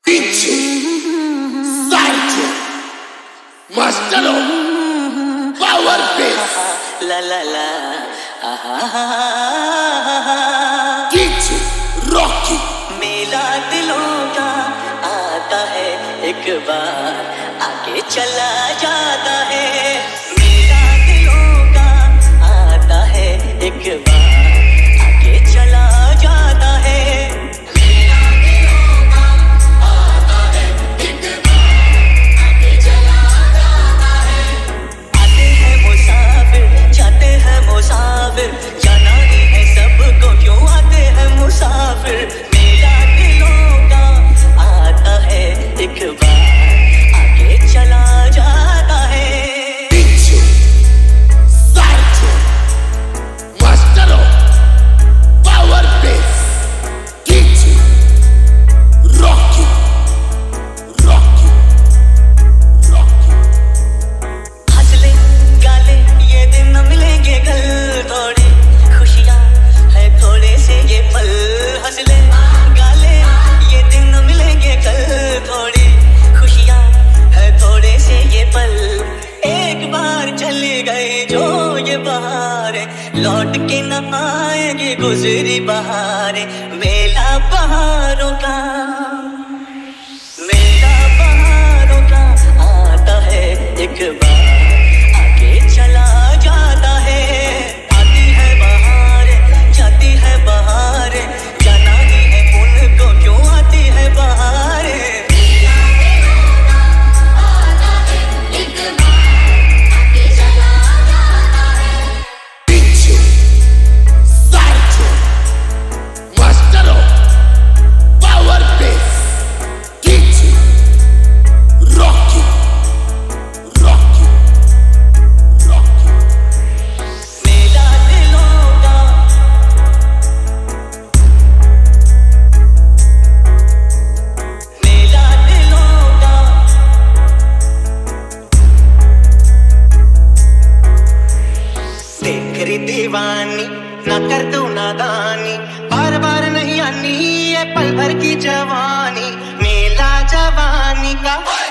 DJ Sarjo Master of Power Bass La la la DJ Rocky मेला दिलों का आता है एक बार आगे चला जाता है। मेला दिलों का आता है एक बार आगे चला जाता है। मेला दिलों का आता है एक बार आगे चला जाता है। आते हैं मुसाफिर जाते हैं मुसाफिर जाना ही है सबको क्यों आते हैं मुसाफिर। मेला दिलों का आता है एक बार आगे चला जाता है। DJ Sarjo Master of Power Bass DJ Rocky Rocky Rocky हंस ले गाले ये दिन न मिलेंगे कल थोड़ी खुशियाँ है थोड़े से ये पल। हंस ले गाले ये दिन न मिलेंगे कल थोड़ी खुशियाँ है थोड़े से ये पल। एक बार चले गए जो ये बहारें लौट के न आएंगे गुजरी बहारें। मेला बहारों का मेला बहारों का आता है एक बार आगे चला जाता है। आती है बहारें जाती है बहारें जाना ही है उनको क्यों आती है बहारें। DJ Sarjo Master of Power Bass DJ Rocky Rocky Rocky मेला दिलों का मेला दिलों का देख री दीवानी ना कर तू नादानी बार बार नहीं आनी ये पल भर की जवानी। मेला जवानी का